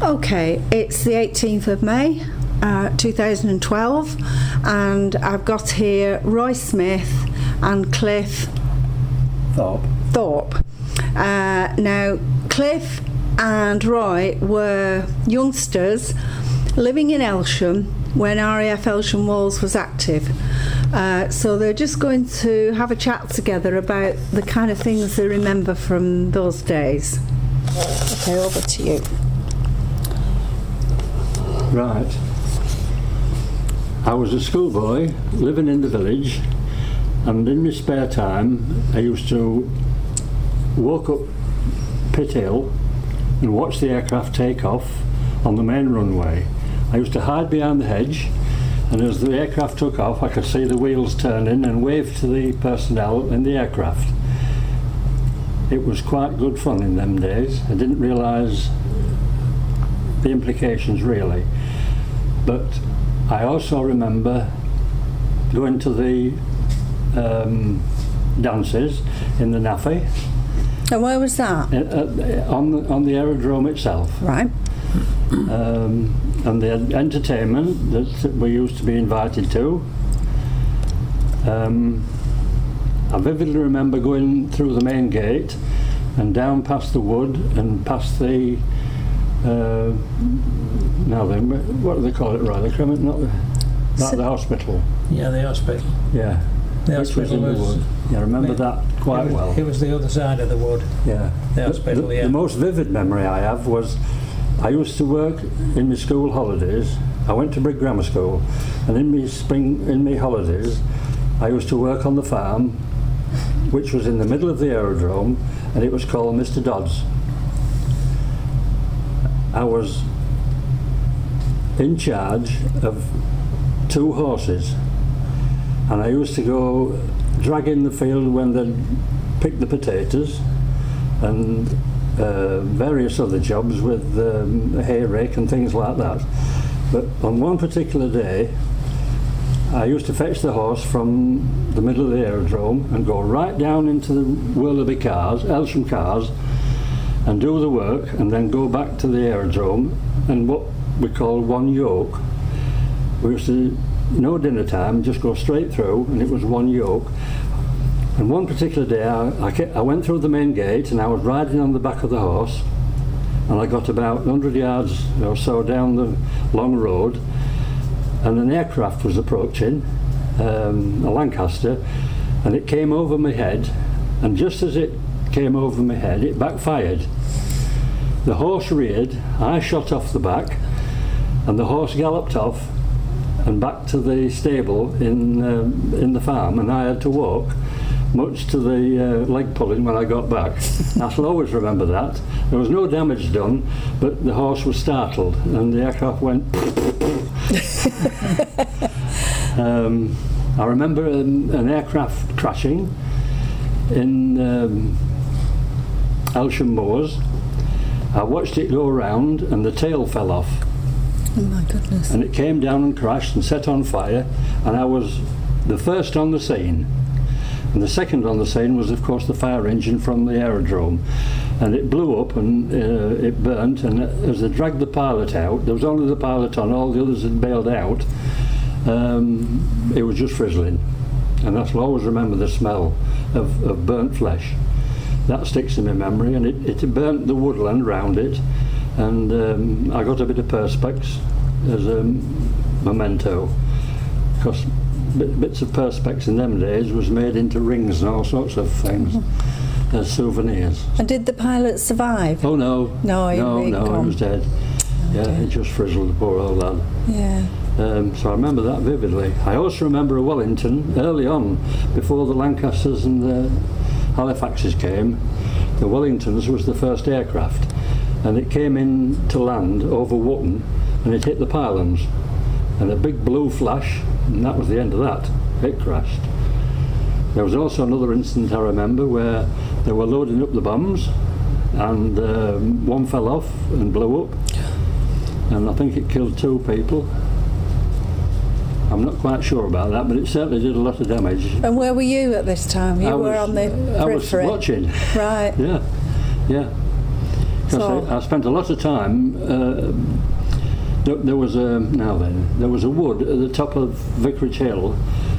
Okay, it's the 18th of May, 2012, and I've got here Roy Smith and Cliff Thorpe. Now, Cliff and Roy were youngsters living in Elsham when RAF Elsham Walls was active. So they're just going to have a chat together about the kind of things they remember from those days. Okay, over to you. Right. I was a schoolboy living in the village, and in my spare time I used to walk up Pitt Hill and watch the aircraft take off on the main runway. I used to hide behind the hedge, and as the aircraft took off I could see the wheels turning and wave to the personnel in the aircraft. It was quite good fun in them days. I didn't realise the implications really, but I also remember going to the dances in the NAFI. And where was that? On the aerodrome itself. Right. And the entertainment that we used to be invited to. I vividly remember going through the main gate and down past the wood and past the what do they call it, Roy? The hospital. Yeah, the hospital. Yeah. The hospital was. Yeah, I remember that quite well. It was the other side of the wood. Yeah. The hospital. The most vivid memory I have was I used to work in my school holidays. I went to Brigg Grammar School, and in my holidays, I used to work on the farm, which was in the middle of the aerodrome, and it was called Mr. Dodd's. I was in charge of 2 horses, and I used to go drag in the field when they'd pick the potatoes and various other jobs with a hay rake and things like that. But on one particular day I used to fetch the horse from the middle of the aerodrome and go right down into the Willoughby cars, Elsham cars, and do the work, and then go back to the aerodrome, and what we call one yoke. We used to, no dinner time, just go straight through, and it was one yoke. And one particular day I went through the main gate, and I was riding on the back of the horse, and I got about 100 yards or so down the long road, and an aircraft was approaching, a Lancaster, and it came over my head, and just as it came over my head, it backfired. The horse reared, I shot off the back, and the horse galloped off and back to the stable in the farm, and I had to walk, much to the leg pulling when I got back. I shall always remember that. There was no damage done, but the horse was startled, and the aircraft went. I remember an aircraft crashing in Elsham Moors. I watched it go around, and the tail fell off. Oh my goodness. And it came down and crashed and set on fire, and I was the first on the scene. And the second on the scene was, of course, the fire engine from the aerodrome. And it blew up and it burnt, and as they dragged the pilot out, there was only the pilot on, all the others had bailed out, it was just frizzling. And I shall always remember the smell of burnt flesh. That sticks in my memory, and it burnt the woodland round it, and I got a bit of perspex as a memento, because bits of perspex in them days was made into rings and all sorts of things as souvenirs. And did the pilot survive? Oh no. No, he was dead. It just frizzled the poor old lad. Yeah. So I remember that vividly. I also remember a Wellington early on, before the Lancasters and the Halifaxes came. The Wellingtons was the first aircraft, and it came in to land over Wootton, and it hit the pylons, and a big blue flash, and that was the end of that. It crashed. There was also another incident I remember where they were loading up the bombs, and one fell off and blew up, and I think it killed 2 people. I'm not quite sure about that, but it certainly did a lot of damage. And where were you at this time? You were on the periphery. I was watching. Right. Yeah. So, I spent a lot of time. There was a wood at the top of Vicarage Hill.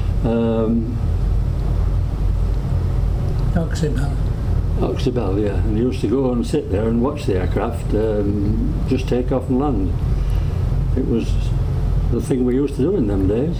Oxybell, yeah. And you used to go and sit there and watch the aircraft just take off and land. It was the thing we used to do in them days.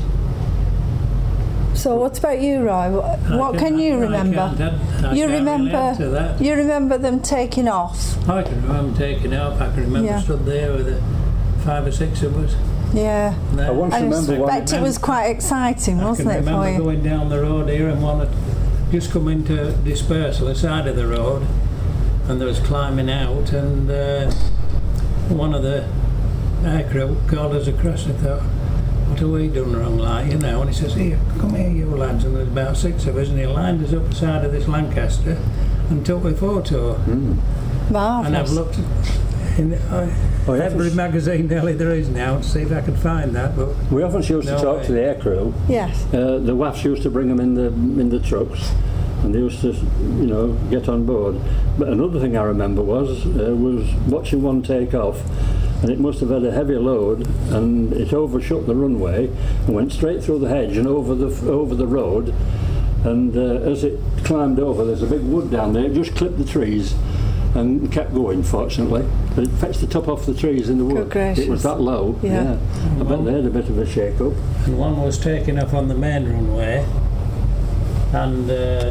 so what about you, Roy? What can you remember? You remember them taking off? I can remember taking off. I can remember stood there with 5 or 6 of us. Yeah. I once remember one. I expect it was quite exciting, wasn't it, for you? I remember going down the road here and one had just come into dispersal, the side of the road, and there was climbing out, and one of the aircrew called us across. I thought, what have we done wrong, like, you know? And he says, here, come here, you lads. And there's about 6 of us, and he lined us up the side of this Lancaster and took a photo. Marvellous. And I've looked in every magazine nearly there is now to see if I could find that. But we often used to talk to the aircrew. Yes. The WAFs used to bring them in the trucks, and they used to, get on board. But another thing I remember was watching one take off, and it must have had a heavy load, and it overshot the runway and went straight through the hedge and over the road. And as it climbed over, there's a big wood down there. It just clipped the trees and kept going, fortunately. But it fetched the top off the trees in the wood. It was that low. Yeah. I bet they had a bit of a shake-up. And one was taking off on the main runway, and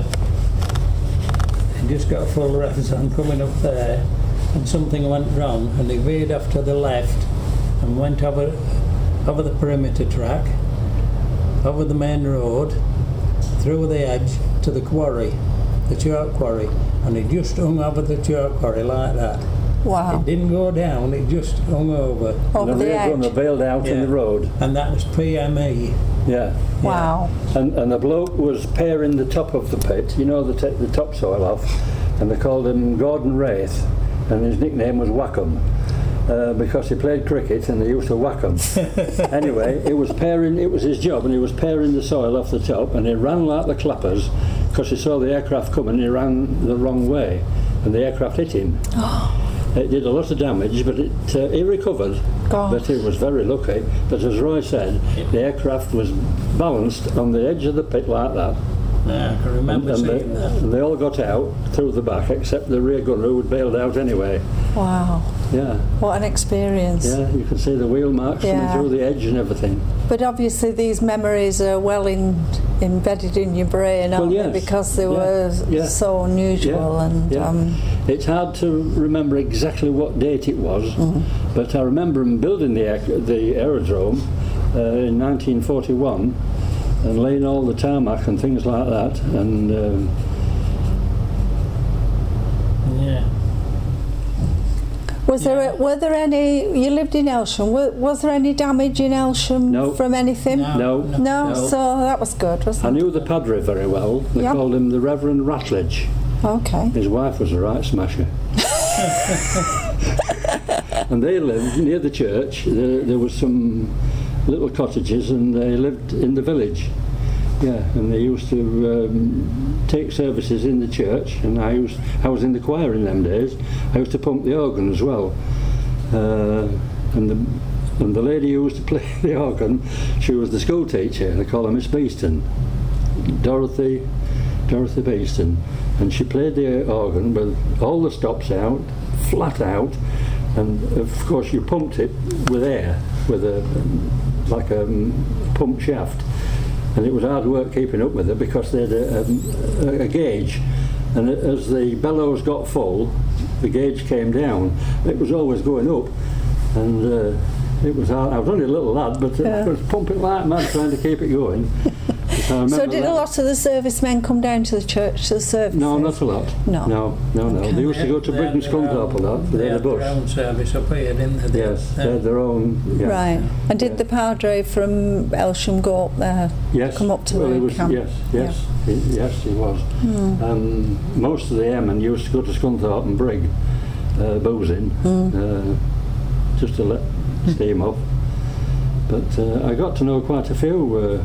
he just got full revs on coming up there, and something went wrong, and he veered off to the left and went over the perimeter track, over the main road, through the edge to the quarry, the chalk quarry, and he just hung over the chalk quarry like that. Wow. It didn't go down, it just hung over the edge. And the bailed out in the road. And that was PME. Yeah. Wow. And the bloke was paring the top of the pit, the topsoil off, and they called him Gordon Wraith, and his nickname was Whackham. Because he played cricket and they used to whack him. Anyway, it was his job, and he was paring the soil off the top, and he ran like the clappers because he saw the aircraft coming. He ran the wrong way, and the aircraft hit him. It did a lot of damage, but he recovered. But he was very lucky. But as Roy said, the aircraft was balanced on the edge of the pit like that. Yeah, I can remember seeing that. And they all got out through the back, except the rear gunner who had bailed out anyway. Wow. Yeah. What an experience. Yeah, you can see the wheel marks coming through the edge and everything. But obviously these memories are well embedded in your brain, aren't they? Because they were so unusual. It's hard to remember exactly what date it was, but I remember them building the aerodrome in 1941 and laying all the tarmac and things like that. And were there any? You lived in Elsham. Was there any damage in Elsham from anything? No. So that was good, wasn't it? I knew the Padre very well. They called him the Reverend Ratledge. Okay. His wife was a right smasher. And they lived near the church. There was some little cottages, and they lived in the village. Yeah, and they used to take services in the church, and I was in the choir in them days. I used to pump the organ as well, and the lady who used to play the organ, she was the school teacher. They call her Miss Beeston, Dorothy Beeston, and she played the organ with all the stops out, flat out, and of course you pumped it with air, with a pump shaft. And it was hard work keeping up with it because they had a gauge, and as the bellows got full, the gauge came down. It was always going up, and it was hard. I was only a little lad, but I was pumping like mad trying to keep it going. So did a lot of the servicemen come down to the church to serve? No, not a lot. No. Okay. They used to go to Britain Scunthorpe a lot. They had a bus. Their own service up here, didn't they? Yes, they had their own. Yeah. Right. And did the Padre from Elsham go up there? Yes. Come up to the camp? Yes, he was. Most of the airmen used to go to Scunthorpe and Brig, boozing, just to let steam off. But I got to know quite a few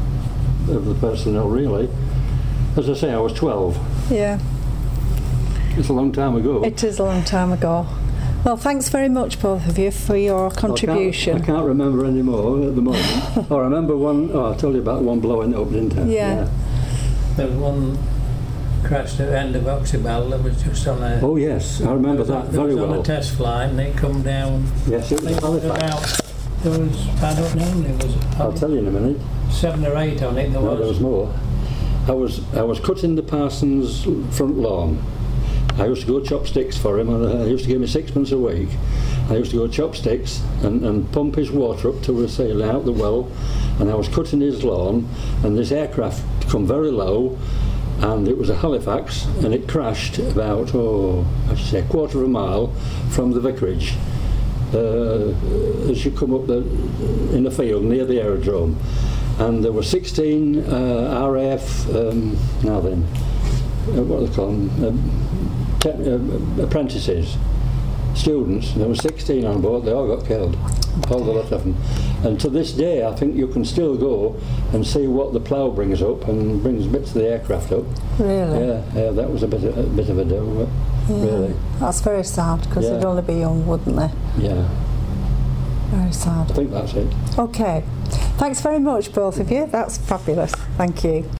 of the personnel, really. As I say, I was 12. Yeah. It's a long time ago. It is a long time ago. Well, thanks very much, both of you, for your contribution. I can't remember any more at the moment. I remember one. I told you about one blowing up, didn't I? Yeah. There was one crashed at the end of Oxybell that was just on a... Oh yes, I remember that very well. It was on a test flight and it come down... Yes, it was Halifax. There was, I don't know, there was... I'll tell you in a minute. 7 or 8 on it, there No, there was more. I was cutting the parson's front lawn. I used to go chop sticks for him, and he used to give me 6 pence a week. I used to go chop sticks and pump his water up to the ceiling out the well, and I was cutting his lawn, and this aircraft come very low, and it was a Halifax, and it crashed about, I should say, a quarter of a mile from the vicarage. As you come up in the field near the aerodrome, and there were 16 RAF, what do they call them, apprentices, students. There were 16 on board. They all got killed, all the lot of them. And to this day, I think you can still go and see what the plough brings up and brings bits of the aircraft up. Really? Yeah, that was a bit of a do, but really. That's very sad, because they'd only be young, wouldn't they? Yeah. Very sad. I think that's it. Okay. Thanks very much, both of you. That's fabulous. Thank you.